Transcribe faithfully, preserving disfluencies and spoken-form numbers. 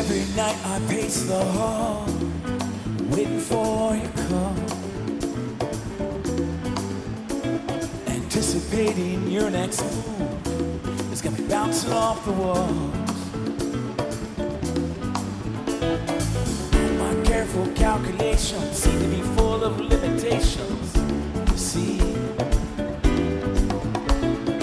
Every night I pace the hall, waiting for your call, anticipating your next move. It's gonna be bouncing off the walls. My careful calculations seem to be full of limitations.